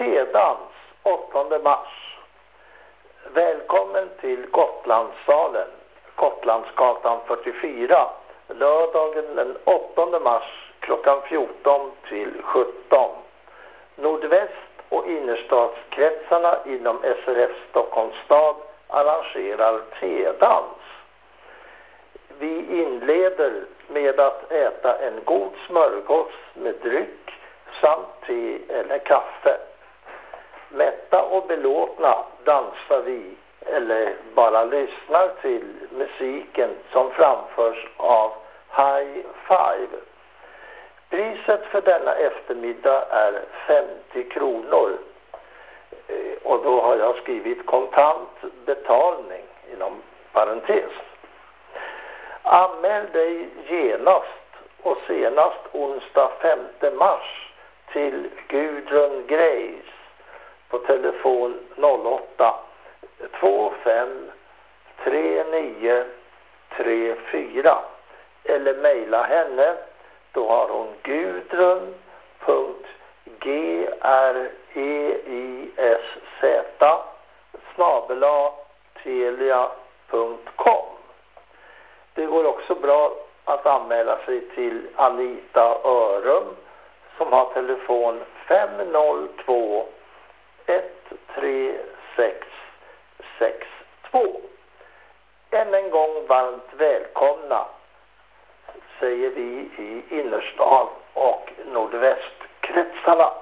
Tedans 8 mars. Välkommen till Gotlandssalen, Gotlandsgatan 44, lördagen den 8 mars klockan 14 till 17. Nordväst och innerstadskretsarna inom SRF Stockholms stad arrangerar tedans. Vi inleder med att äta en god smörgås med dryck samt te eller kaffe. Mätta och belåtna dansar vi eller bara lyssnar till musiken som framförs av High Five. Priset för denna eftermiddag är 50 kronor. Och då har jag skrivit kontant betalning inom parentes. Anmäl dig genast och senast onsdag 5 mars till Gudrun Greis på telefon 08 25 39 34 eller mejla henne. Då har hon gudrun.greis@telia.com. Det går också bra att anmäla sig till Anita Örum som har telefon 502 13662. Än en gång varmt välkomna säger vi i innerstan och nordvästkretsarna.